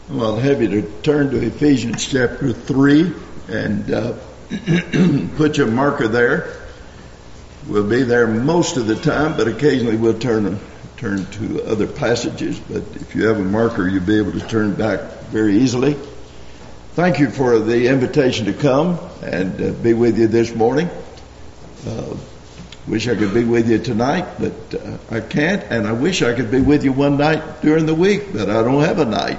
Well, I'll have you to turn to Ephesians chapter 3 and put your marker there. We'll be there most of the time, but occasionally we'll turn to other passages. But if you have a marker, you'll be able to turn back very easily. Thank you for the invitation to come and be with you this morning. Wish I could be with you tonight, but I can't. And I wish I could be with you one night during the week, but I don't have a night.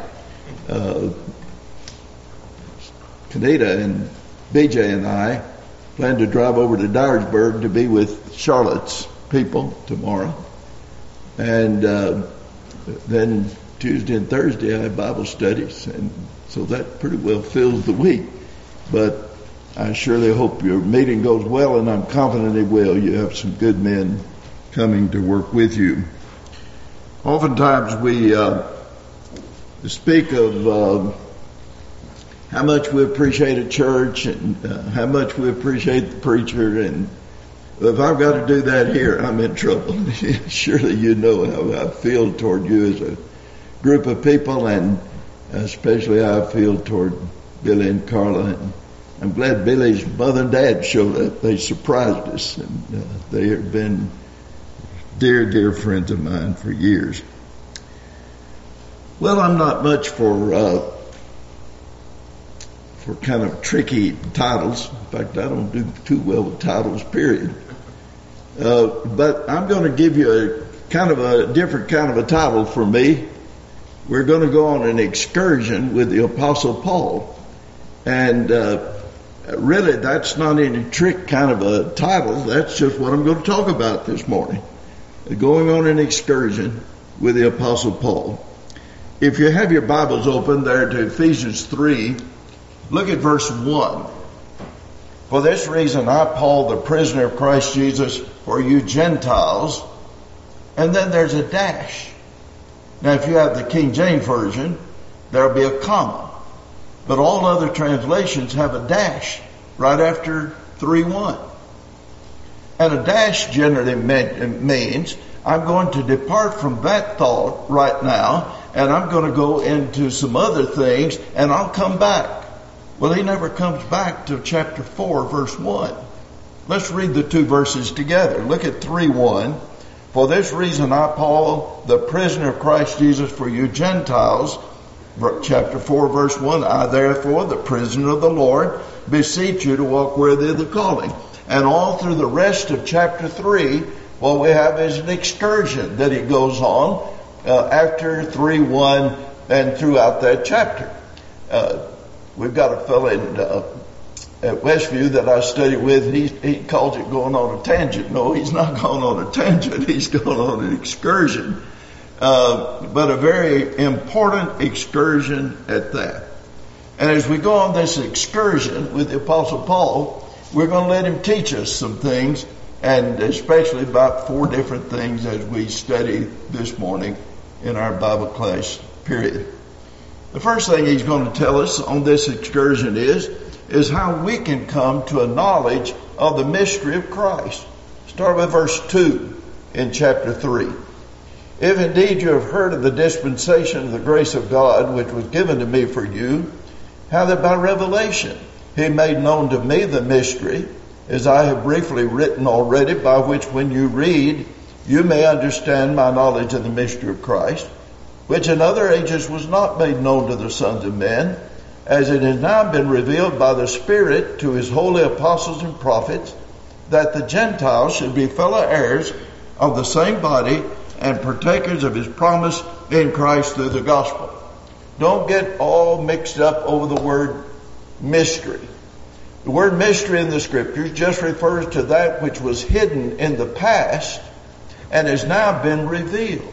Kaneda and BJ and I plan to drive over to Dyersburg to be with Charlotte's people tomorrow. And then Tuesday and Thursday I have Bible studies, and so that pretty well fills the week. But I surely hope your meeting goes well, and I'm confident it will. You have some good men coming to work with you. Oftentimes we speak of how much we appreciate a church and how much we appreciate the preacher, and if I've got to do that here, I'm in trouble. Surely you know how I feel toward you as a group of people, and especially how I feel toward Billy and Carla. And I'm glad Billy's mother and dad showed up. They surprised us, and they have been dear, dear friends of mine for years. Well, I'm not much for kind of tricky titles. In fact, I don't do too well with titles, period. But I'm going to give you a kind of a different kind of a title for me. We're going to go on an excursion with the Apostle Paul. And really, that's not any trick kind of a title. That's just what I'm going to talk about this morning. Going on an excursion with the Apostle Paul. If you have your Bibles open there to Ephesians 3, look at verse 1. For this reason I, Paul, the prisoner of Christ Jesus, for you Gentiles. And then there's a dash. Now, if you have the King James Version, there'll be a comma. But all other translations have a dash right after 3:1. And a dash generally means I'm going to depart from that thought right now, and I'm going to go into some other things, and I'll come back. Well, he never comes back to chapter 4, verse 1. Let's read the two verses together. Look at 3:1. For this reason I, Paul, the prisoner of Christ Jesus, for you Gentiles, chapter 4, verse 1, I therefore, the prisoner of the Lord, beseech you to walk worthy of the calling. And all through the rest of chapter 3, what we have is an excursion that he goes on after 3:1 and throughout that chapter. We've got a fellow at Westview that I study with. He calls it going on a tangent. No, he's not going on a tangent. He's going on an excursion. But a very important excursion at that. And as we go on this excursion with the Apostle Paul, we're going to let him teach us some things, and especially about 4 different things as we study this morning in our Bible class period. The first thing he's going to tell us on this excursion is how we can come to a knowledge of the mystery of Christ. Start with verse 2 in chapter 3. If indeed you have heard of the dispensation of the grace of God, which was given to me for you, how that by revelation he made known to me the mystery, as I have briefly written already, by which when you read, you may understand my knowledge of the mystery of Christ, which in other ages was not made known to the sons of men, as it has now been revealed by the Spirit to his holy apostles and prophets, that the Gentiles should be fellow heirs of the same body and partakers of his promise in Christ through the gospel. Don't get all mixed up over the word mystery. The word mystery in the scriptures just refers to that which was hidden in the past and has now been revealed.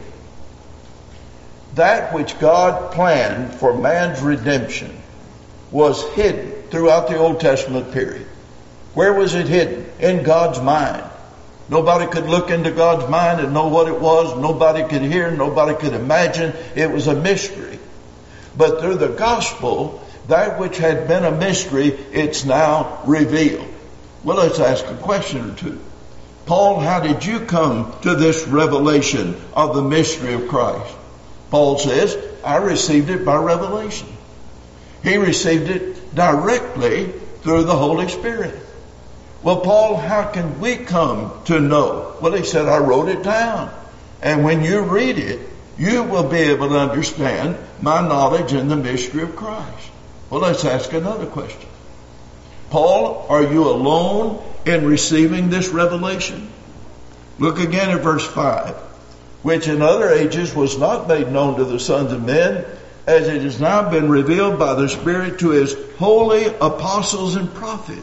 That which God planned for man's redemption was hidden throughout the Old Testament period. Where was it hidden? In God's mind. Nobody could look into God's mind and know what it was. Nobody could hear. Nobody could imagine. It was a mystery. But through the gospel, that which had been a mystery, it's now revealed. Well, let's ask a question or two. Paul, how did you come to this revelation of the mystery of Christ? Paul says, I received it by revelation. He received it directly through the Holy Spirit. Well, Paul, how can we come to know? Well, he said, I wrote it down. And when you read it, you will be able to understand my knowledge in the mystery of Christ. Well, let's ask another question. Paul, are you alone in receiving this revelation? Look again at verse 5. Which in other ages was not made known to the sons of men, as it has now been revealed by the Spirit to his holy apostles and prophets.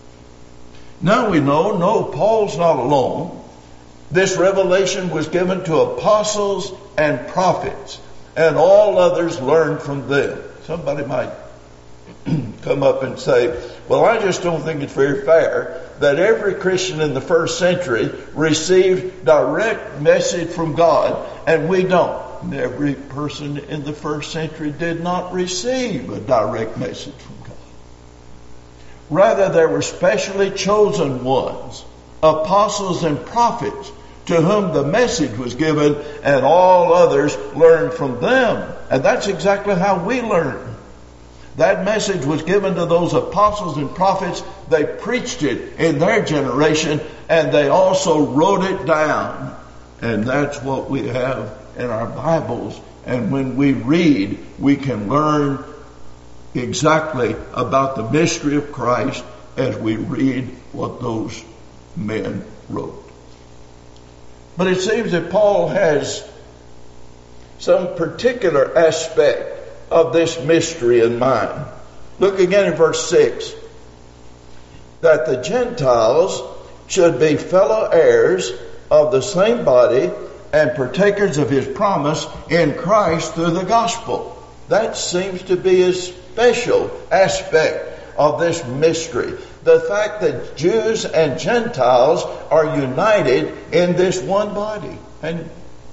Now we know, no, Paul's not alone. This revelation was given to apostles and prophets, and all others learned from them. Somebody might come up and say, well, I just don't think it's very fair that every Christian in the first century received direct message from God and we don't. Every person in the first century did not receive a direct message from God. Rather, there were specially chosen ones, apostles and prophets, to whom the message was given, and all others learned from them. And that's exactly how we learn. That message was given to those apostles and prophets. They preached it in their generation, and they also wrote it down. And that's what we have in our Bibles. And when we read, we can learn exactly about the mystery of Christ as we read what those men wrote. But it seems that Paul has some particular aspect of this mystery in mind. Look again in verse 6. That the Gentiles should be fellow heirs of the same body and partakers of his promise in Christ through the gospel. That seems to be a special aspect of this mystery. The fact that Jews and Gentiles are united in this one body. And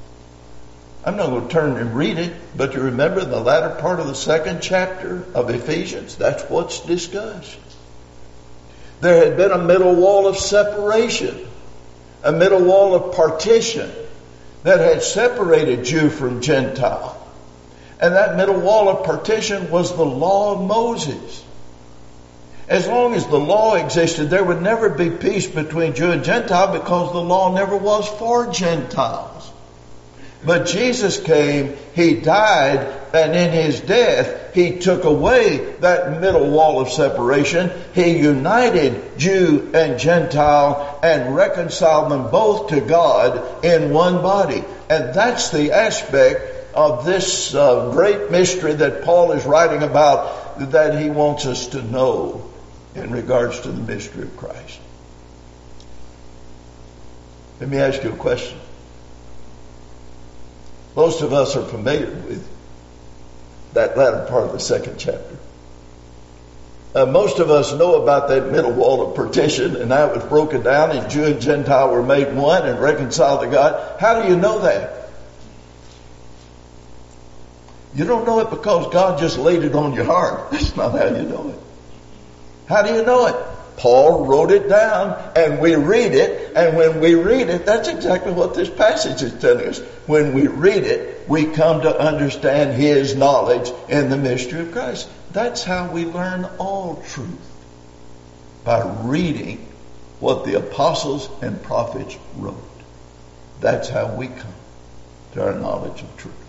I'm not going to turn and read it, but you remember the latter part of the second chapter of Ephesians? That's what's discussed. There had been a middle wall of separation, a middle wall of partition that had separated Jew from Gentile. And that middle wall of partition was the law of Moses. As long as the law existed, there would never be peace between Jew and Gentile because the law never was for Gentiles. But Jesus came, he died, and in his death, he took away that middle wall of separation. He united Jew and Gentile and reconciled them both to God in one body. And that's the aspect of this great mystery that Paul is writing about, that he wants us to know in regards to the mystery of Christ. Let me ask you a question. Most of us are familiar with that latter part of the second chapter. Most of us know about that middle wall of partition and how it was broken down and Jew and Gentile were made one and reconciled to God. How do you know that? You don't know it because God just laid it on your heart. That's not how you know it. How do you know it? Paul wrote it down and we read it, and when we read it, that's exactly what this passage is telling us. When we read it, we come to understand his knowledge in the mystery of Christ. That's how we learn all truth, by reading what the apostles and prophets wrote. That's how we come to our knowledge of truth.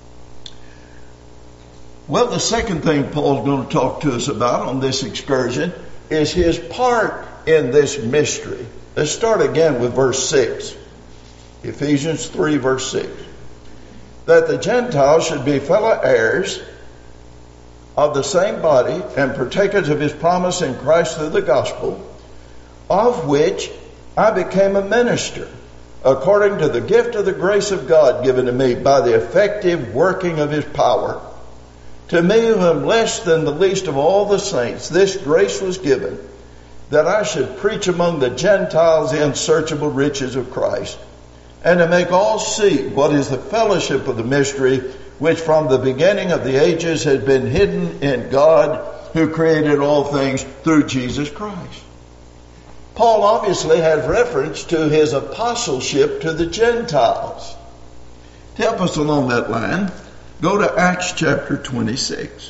Well, the second thing Paul's going to talk to us about on this excursion is his part in this mystery. Let's start again with verse 6. Ephesians 3 verse 6. That the Gentiles should be fellow heirs of the same body and partakers of his promise in Christ through the gospel, of which I became a minister, according to the gift of the grace of God given to me by the effective working of his power. To me, who am less than the least of all the saints, this grace was given, that I should preach among the Gentiles the unsearchable riches of Christ, and to make all see what is the fellowship of the mystery, which from the beginning of the ages has been hidden in God, who created all things through Jesus Christ. Paul obviously has reference to his apostleship to the Gentiles. To help us along that line, Go to Acts chapter 26.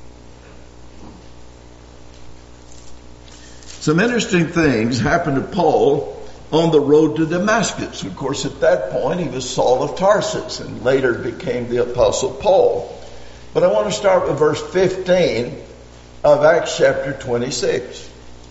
Some interesting things happened to Paul on the road to Damascus. Of course, at that point, he was Saul of Tarsus and later became the Apostle Paul. But I want to start with verse 15 of Acts chapter 26.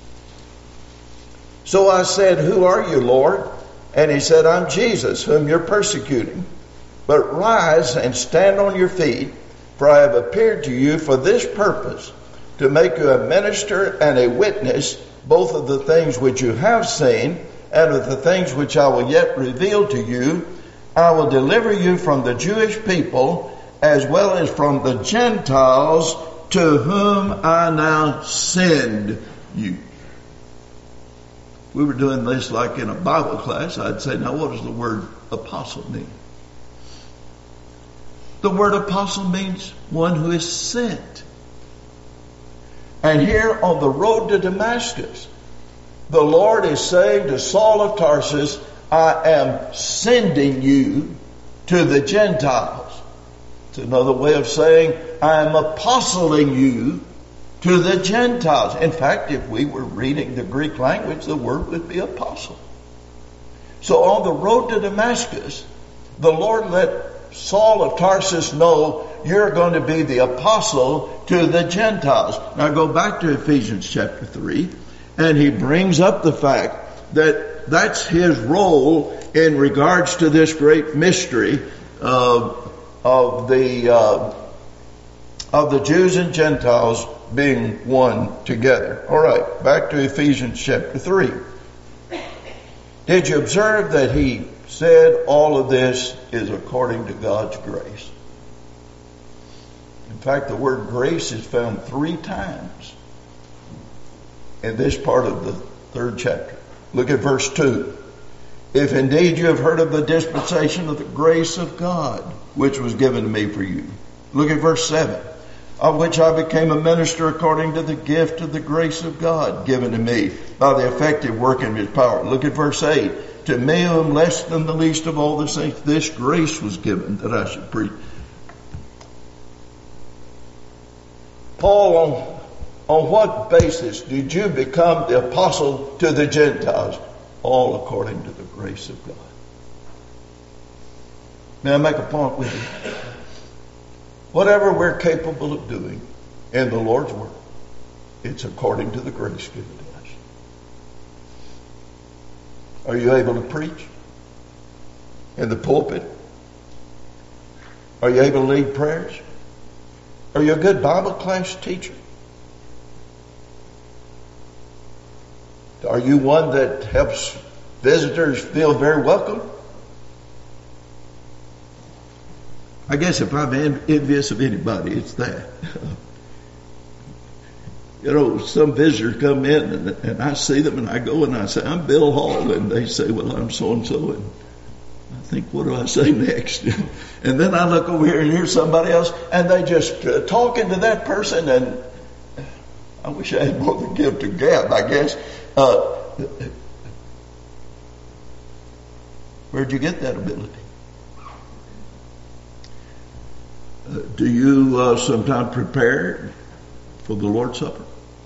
So I said, "Who are you, Lord?" And he said, "I'm Jesus, whom you're persecuting. But rise and stand on your feet, for I have appeared to you for this purpose, to make you a minister and a witness, both of the things which you have seen and of the things which I will yet reveal to you. I will deliver you from the Jewish people as well as from the Gentiles, to whom I now send you." We were doing this like in a Bible class. I'd say, now what does the word apostle mean? The word apostle means one who is sent. And here on the road to Damascus, the Lord is saying to Saul of Tarsus, "I am sending you to the Gentiles." It's another way of saying, "I am apostling you to the Gentiles." In fact, if we were reading the Greek language, the word would be apostle. So on the road to Damascus, the Lord let Saul of Tarsus know, you're going to be the apostle to the Gentiles. Now go back to Ephesians chapter 3, and he brings up the fact that that's his role in regards to this great mystery of the Jews and Gentiles being one together. All right, back to Ephesians chapter 3. Did you observe that he said all of this is according to God's grace? In fact, the word grace is found 3 times in this part of the 3rd chapter. Look at verse 2. "If indeed you have heard of the dispensation of the grace of God, which was given to me for you." Look at verse 7. "Of which I became a minister according to the gift of the grace of God given to me by the effective working of his power." Look at verse 8. "To me who am less than the least of all the saints, this grace was given that I should preach." Paul, on what basis did you become the apostle to the Gentiles? All according to the grace of God. May I make a point with you? Whatever we're capable of doing in the Lord's work, it's according to the grace given to us. Are you able to preach in the pulpit? Are you able to lead prayers? Are you a good Bible class teacher? Are you one that helps visitors feel very welcome? I guess if I'm envious of anybody, it's that. You know, some visitors come in and I see them and I go and I say, "I'm Bill Hall," and they say, "Well, I'm so-and-so," and I think, what do I say next? And then I look over here and hear somebody else and they just talking to that person, and I wish I had more than gift of gab, I guess. Where'd you get that ability? Do you sometimes prepare for the Lord's Supper?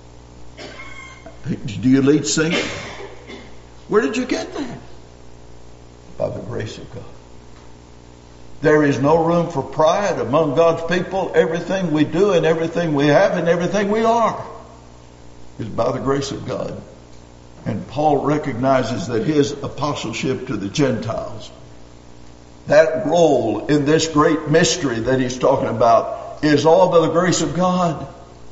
Do you lead singing? Where did you get that? By the grace of God. There is no room for pride among God's people. Everything we do and everything we have and everything we are is by the grace of God. And Paul recognizes that his apostleship to the Gentiles, that role in this great mystery that he's talking about, is all by the grace of God.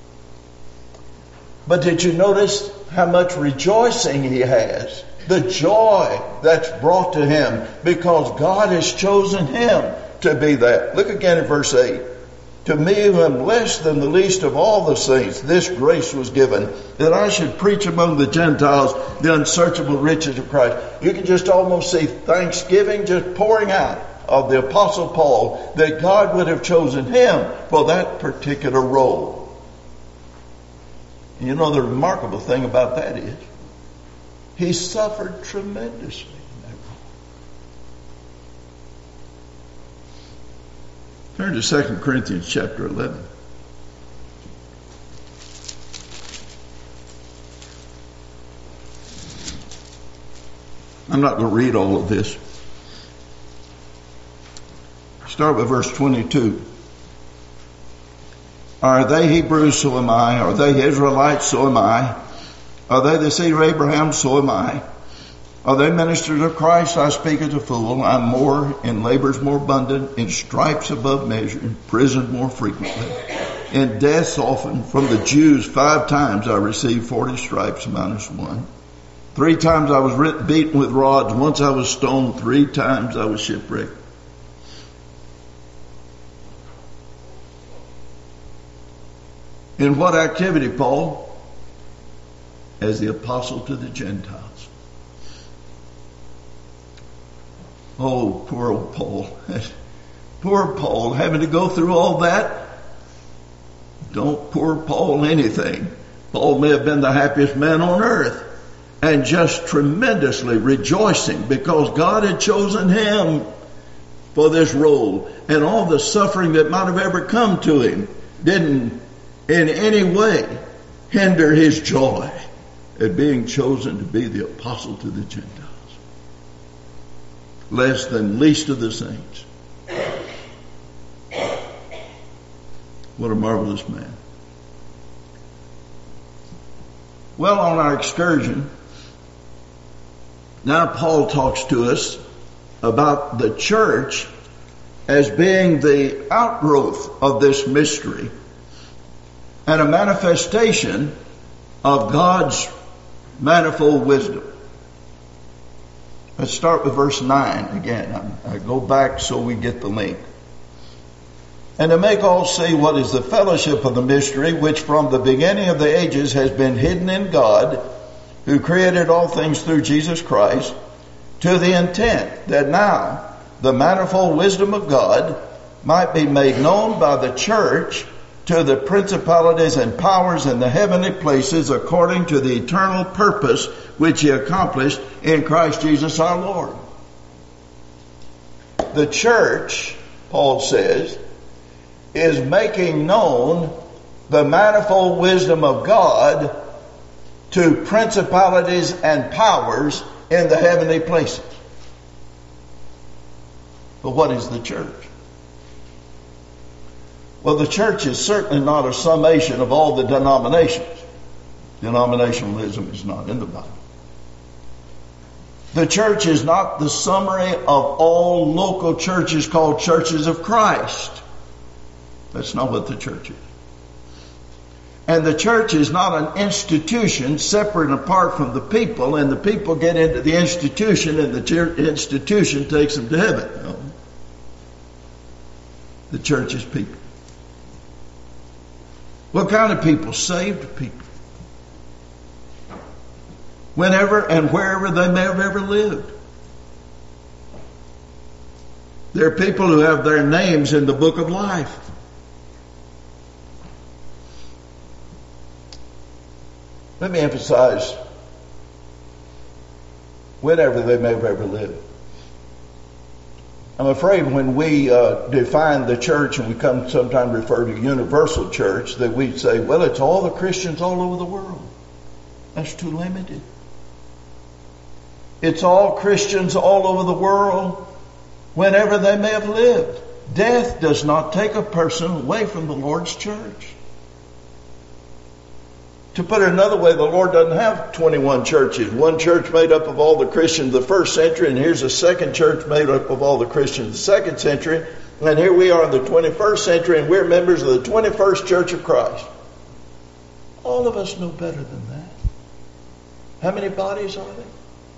But did you notice how much rejoicing he has? The joy that's brought to him because God has chosen him to be that. Look again at verse 8. "To me who am less than the least of all the saints, this grace was given, that I should preach among the Gentiles the unsearchable riches of Christ." You can just almost see thanksgiving just pouring out of the Apostle Paul that God would have chosen him for that particular role. You know, the remarkable thing about that is he suffered tremendously in that role. Turn to 2 Corinthians chapter 11. I'm not going to read all of this. Start with verse 22. Are they Hebrews? So am I. Are they Israelites? So am I. Are they the seed of Abraham? So am I. Are they ministers of Christ? I speak as a fool. I'm more in labors more abundant, in stripes above measure, in prison more frequently, in deaths often. From the Jews 5 times I received 40 stripes minus 1. 3 times I was beaten with rods. Once I was stoned. 3 times I was shipwrecked. In what activity, Paul? As the apostle to the Gentiles. Oh, poor old Paul. Poor Paul, having to go through all that. Don't poor Paul anything. Paul may have been the happiest man on earth, and just tremendously rejoicing because God had chosen him for this role, and all the suffering that might have ever come to him didn't in any way hinder his joy at being chosen to be the apostle to the Gentiles. Less than least of the saints. What a marvelous man. Well, on our excursion, now Paul talks to us about the church as being the outgrowth of this mystery and a manifestation of God's manifold wisdom. Let's start with verse 9 again. I go back so we get the link. And to make all see what is the fellowship of the mystery, which from the beginning of the ages has been hidden in God, who created all things through Jesus Christ, to the intent that now the manifold wisdom of God might be made known by the church to the principalities and powers in the heavenly places according to the eternal purpose which he accomplished in Christ Jesus our Lord. The church, Paul says, is making known the manifold wisdom of God to principalities and powers in the heavenly places. But what is the church? Well, the church is certainly not a summation of all the denominations. Denominationalism is not in the Bible. The church is not the summary of all local churches called churches of Christ. That's not what the church is. And the church is not an institution separate and apart from the people, and the people get into the institution and the institution takes them to heaven. No. The church is people. What kind of people? Saved people. Whenever and wherever they may have ever lived. There are people who have their names in the book of life. Let me emphasize, whenever they may have ever lived. I'm afraid when we define the church, and we come sometimes refer to universal church, that we say, well, it's all the Christians all over the world. That's too limited. It's all Christians all over the world, whenever they may have lived. Death does not take a person away from the Lord's church. To put it another way, the Lord doesn't have 21 churches. One church made up of all the Christians of the first century, and here's a second church made up of all the Christians of the second century. And here we are in the 21st century, and we're members of the 21st Church of Christ. All of us know better than that. How many bodies are there?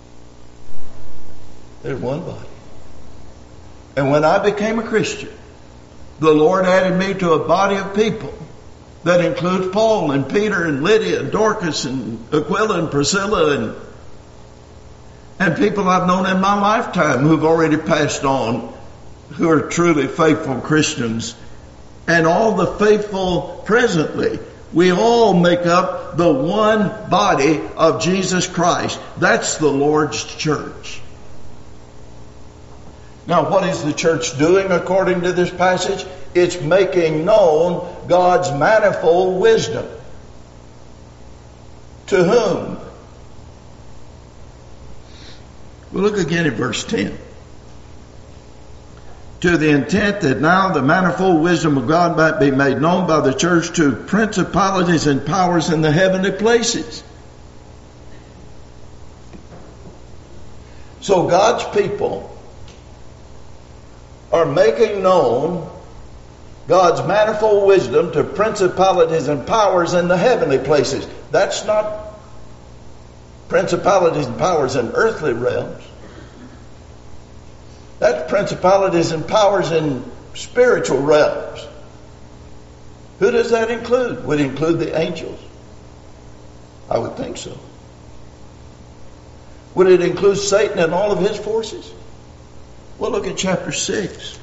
There's one body. And when I became a Christian, the Lord added me to a body of people that includes Paul and Peter and Lydia and Dorcas and Aquila and Priscilla and people I've known in my lifetime who've already passed on, who are truly faithful Christians, and all the faithful presently. We all make up the one body of Jesus Christ. That's the Lord's church. Now, what is the church doing according to this passage? It's making known God's manifold wisdom. To whom? Well, look again at verse 10. To the intent that now the manifold wisdom of God might be made known by the church to principalities and powers in the heavenly places. So God's people are making known God's manifold wisdom to principalities and powers in the heavenly places. That's not principalities and powers in earthly realms. That's principalities and powers in spiritual realms. Who does that include? Would it include the angels? I would think so. Would it include Satan and all of his forces? Well, look at chapter 6.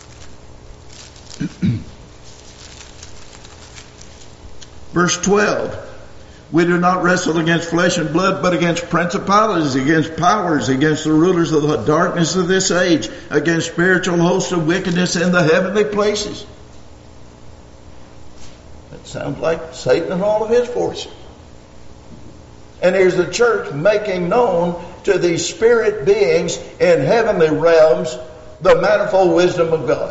Verse 12. We do not wrestle against flesh and blood, but against principalities, against powers, against the rulers of the darkness of this age, against spiritual hosts of wickedness in the heavenly places. That sounds like Satan and all of his forces. And here's the church making known to these spirit beings in heavenly realms the manifold wisdom of God.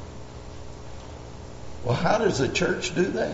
Well, how does the church do that?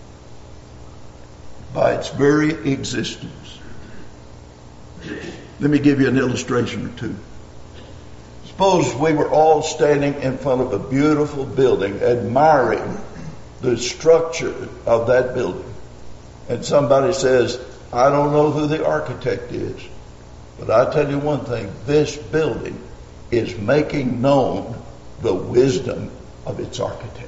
By its very existence. Let me give you an illustration or two. Suppose we were all standing in front of a beautiful building, admiring the structure of that building. And somebody says, I don't know who the architect is, but I tell you one thing, this building is making known the wisdom of its architect.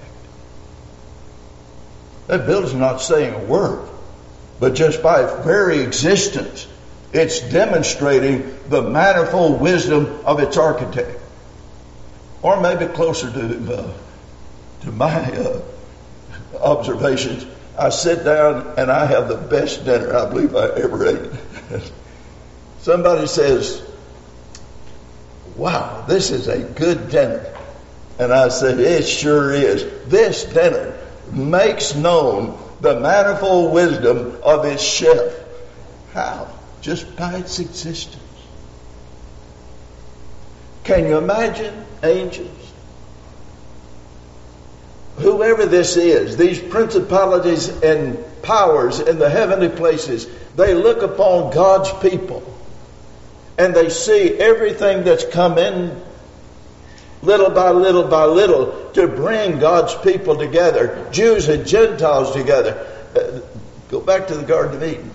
That building's not saying a word, but just by its very existence, it's demonstrating the manifold wisdom of its architect. Or maybe closer to my observations, I sit down and I have the best dinner I believe I ever ate. Somebody says, wow, this is a good dinner. And I said, it sure is. This dinner makes known the manifold wisdom of its chef. How? Just by its existence. Can you imagine angels? Whoever this is, these principalities and powers in the heavenly places, they look upon God's people and they see everything that's come in little by little by little to bring God's people together, Jews and Gentiles together. Go back to the Garden of Eden.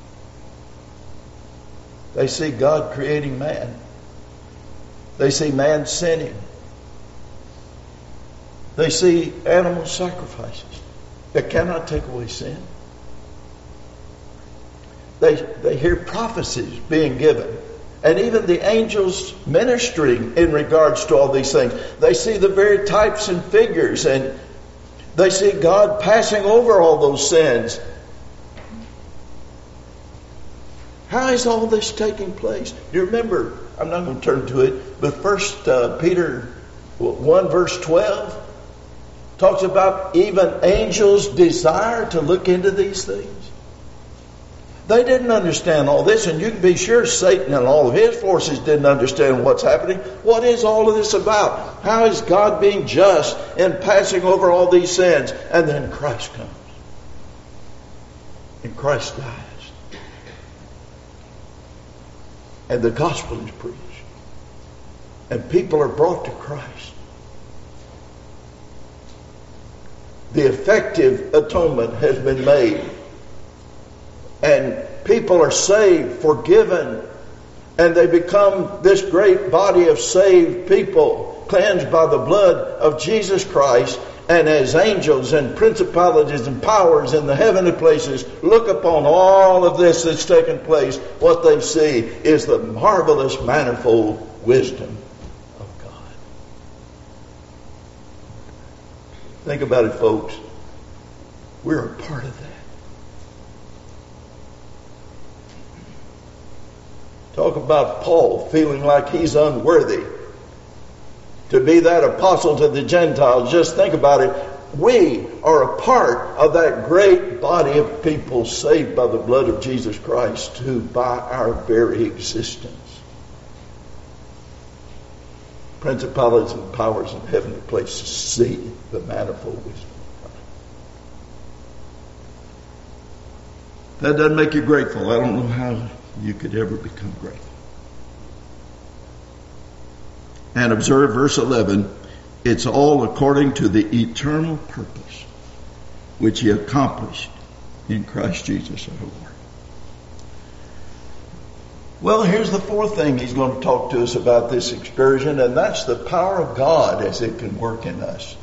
They see God creating man. They see man sinning. They see animal sacrifices that cannot take away sin. They hear prophecies being given. And even the angels ministering in regards to all these things. They see the very types and figures, and they see God passing over all those sins. How is all this taking place? Do you remember, I'm not going to turn to it, but 1 Peter 1 verse 12 talks about even angels desire to look into these things. They didn't understand all this, and you can be sure Satan and all of his forces didn't understand what's happening. What is all of this about? How is God being just in passing over all these sins? And then Christ comes. And Christ dies. And the gospel is preached. And people are brought to Christ. The effective atonement has been made. And people are saved, forgiven, and they become this great body of saved people, cleansed by the blood of Jesus Christ. And as angels and principalities and powers in the heavenly places look upon all of this that's taken place, what they see is the marvelous manifold wisdom of God. Think about it, folks. We're a part of that. Talk about Paul feeling like he's unworthy. to be that apostle to the Gentiles. Just think about it. We are a part of that great body of people saved by the blood of Jesus Christ, who by our very existence, principalities and powers in heavenly places, see the manifold wisdom of God. That doesn't make you grateful. I don't know how you could ever become grateful. And observe verse 11. It's all according to the eternal purpose which He accomplished in Christ Jesus our Lord. Well, here's the fourth thing He's going to talk to us about this excursion, and that's the power of God as it can work in us.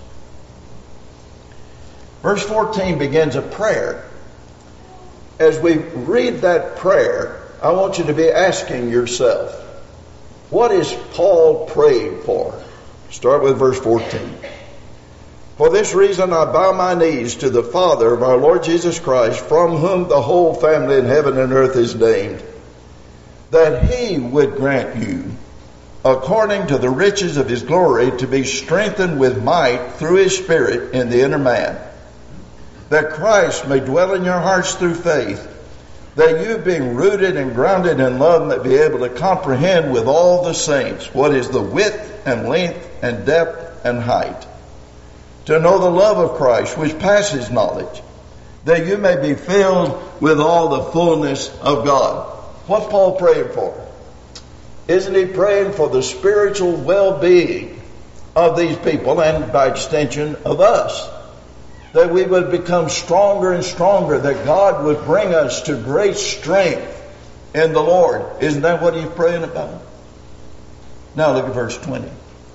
Verse 14 begins a prayer. As we read that prayer, I want you to be asking yourself, what is Paul praying for? Start with verse 14. For this reason I bow my knees to the Father of our Lord Jesus Christ, from whom the whole family in heaven and earth is named, that He would grant you, according to the riches of His glory, to be strengthened with might through His Spirit in the inner man, that Christ may dwell in your hearts through faith, that you, being rooted and grounded in love, may be able to comprehend with all the saints what is the width and length and depth and height, to know the love of Christ which passes knowledge, that you may be filled with all the fullness of God. What's Paul praying for? Isn't he praying for the spiritual well-being of these people, and by extension of us? That we would become stronger and stronger, that God would bring us to great strength in the Lord. Isn't that what he's praying about? Now look at verse 20.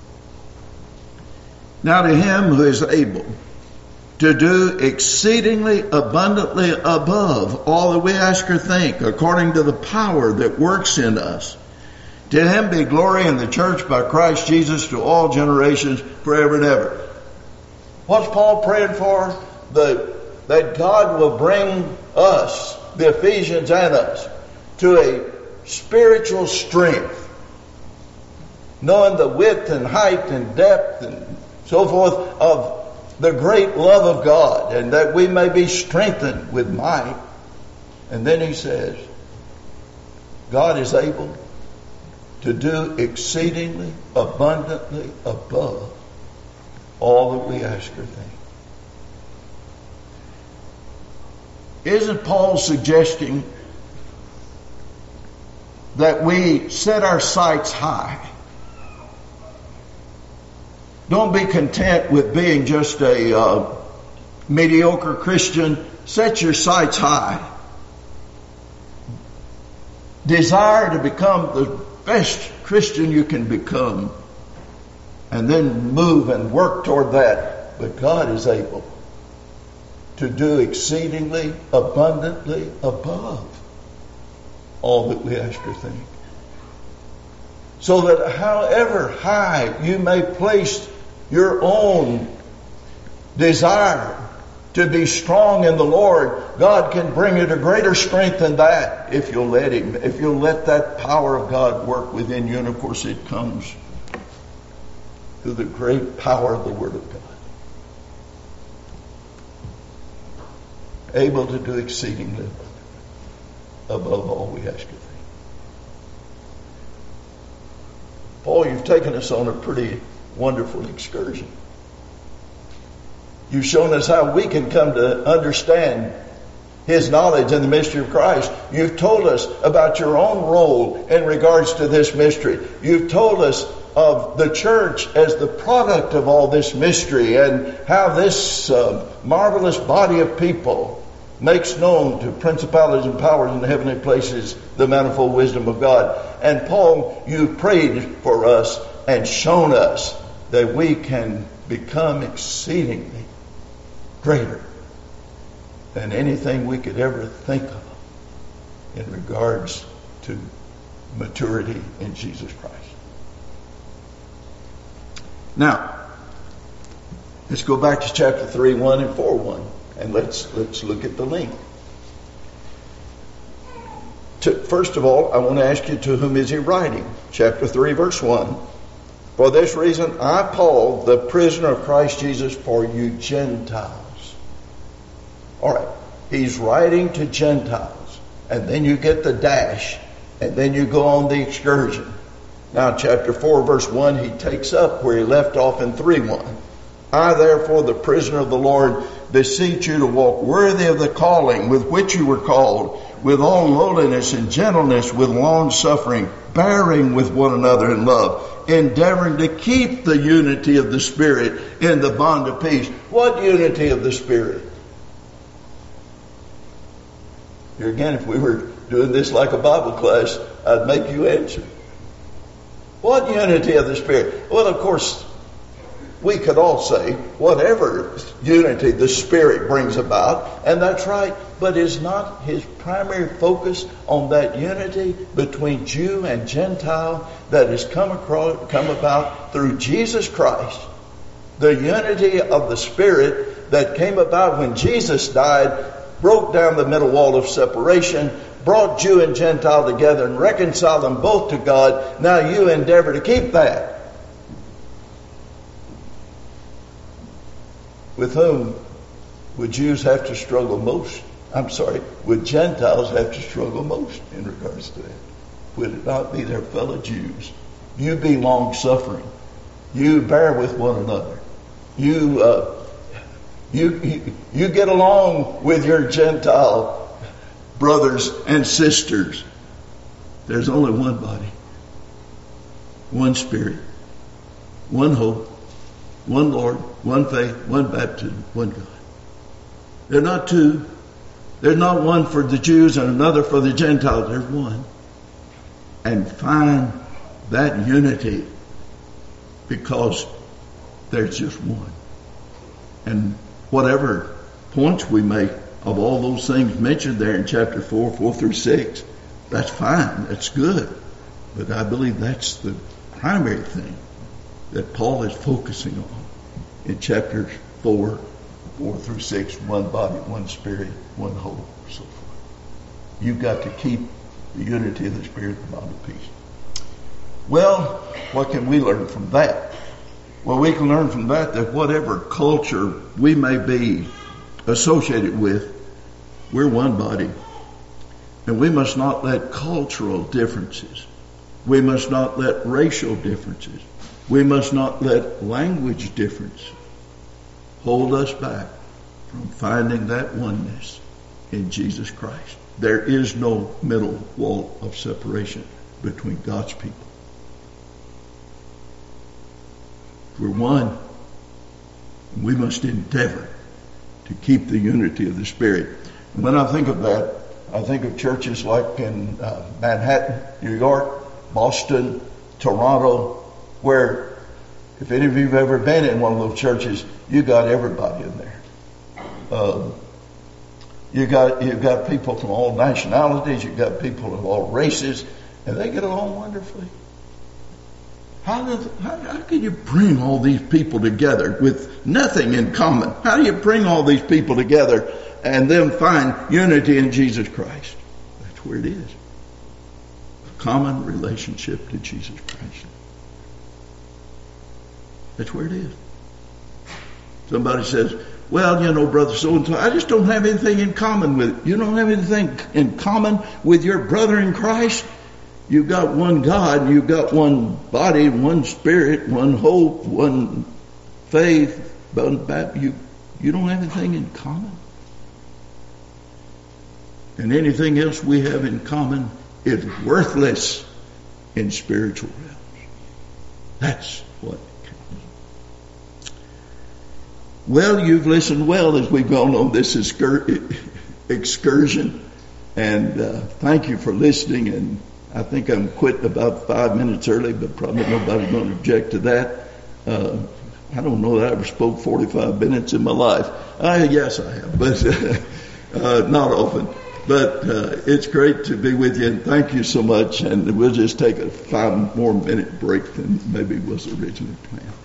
Now to Him who is able to do exceedingly abundantly above all that we ask or think, according to the power that works in us, to Him be glory in the church by Christ Jesus to all generations forever and ever. What's Paul praying for? That God will bring us, the Ephesians and us, to a spiritual strength, knowing the width and height and depth and so forth of the great love of God, and that we may be strengthened with might. And then he says, God is able to do exceedingly abundantly above all that we ask or think. Isn't Paul suggesting that we set our sights high? Don't be content with being just a mediocre Christian. Set your sights high. Desire to become the best Christian you can become, and then move and work toward that. But God is able to do exceedingly abundantly above all that we ask or think. So that however high you may place your own desire to be strong in the Lord, God can bring you to greater strength than that if you'll let Him. If you'll let that power of God work within you. And of course it comes through the great power of the Word of God. Able to do exceedingly above all we ask or think. Paul, you've taken us on a pretty wonderful excursion. You've shown us how we can come to understand His knowledge and the mystery of Christ. You've told us about your own role in regards to this mystery. You've told us of the church as the product of all this mystery, and how this marvelous body of people makes known to principalities and powers in the heavenly places the manifold wisdom of God. And Paul, you prayed for us and shown us that we can become exceedingly greater than anything we could ever think of in regards to maturity in Jesus Christ. Now, let's go back to chapter 3:1 and 4:1, and let's look at the link. First of all, I want to ask you, to whom is he writing? Chapter 3, verse 1. For this reason, I, Paul, the prisoner of Christ Jesus, for you Gentiles. All right, he's writing to Gentiles. And then you get the dash. And then you go on the excursion. Now, chapter 4, verse 1, he takes up where he left off in 3:1. I, therefore, the prisoner of the Lord, beseech you to walk worthy of the calling with which you were called, with all lowliness and gentleness, with long suffering, bearing with one another in love, endeavoring to keep the unity of the Spirit in the bond of peace. What unity of the Spirit? Here again, if we were doing this like a Bible class, I'd make you answer. What unity of the Spirit? Well, of course, we could all say whatever unity the Spirit brings about, and that's right, but is not his primary focus on that unity between Jew and Gentile that has come about through Jesus Christ? The unity of the Spirit that came about when Jesus died, broke down the middle wall of separation, brought Jew and Gentile together and reconciled them both to God. Now you endeavor to keep that. With whom would Jews have to struggle most? Would Gentiles have to struggle most in regards to that? Would it not be their fellow Jews? You be long-suffering. You bear with one another. You get along with your Gentile brothers and sisters. There's only one body, one Spirit, one hope, one Lord, one faith, one baptism, one God. They're not two. There's not one for the Jews and another for the Gentiles. There's one. And find that unity because there's just one. And whatever points we make of all those things mentioned there in chapter 4 through 6, that's fine. That's good. But I believe that's the primary thing that Paul is focusing on in chapters 4 through 6, one body, one Spirit, one hope, and so forth. You've got to keep the unity of the Spirit and the bond of peace. Well, what can we learn from that? Well, we can learn from that whatever culture we may be associated with, we're one body. And we must not let cultural differences, we must not let racial differences, we must not let language difference hold us back from finding that oneness in Jesus Christ. There is no middle wall of separation between God's people. We're one. We must endeavor to keep the unity of the Spirit. And when I think of that, I think of churches like in Manhattan, New York, Boston, Toronto, where if any of you have ever been in one of those churches, you got everybody in there. You got people from all nationalities, you got people of all races, and they get along wonderfully. How can you bring all these people together with nothing in common? How do you bring all these people together and then find unity in Jesus Christ? That's where it is. A common relationship to Jesus Christ. That's where it is. Somebody says, well, brother so-and-so, I just don't have anything in common with it. You don't have anything in common with your brother in Christ? You've got one God, you've got one body, one Spirit, one hope, one faith. But you don't have anything in common. And anything else we have in common is worthless in spiritual realms. That's what counts. Well, you've listened well as we've gone on this excursion. And thank you for listening. And I think I'm quitting about 5 minutes early, but probably nobody's going to object to that. I don't know that I ever spoke 45 minutes in my life. Yes, I have, but not often. But it's great to be with you, and thank you so much. And we'll just take a 5 more minute break than maybe was originally planned.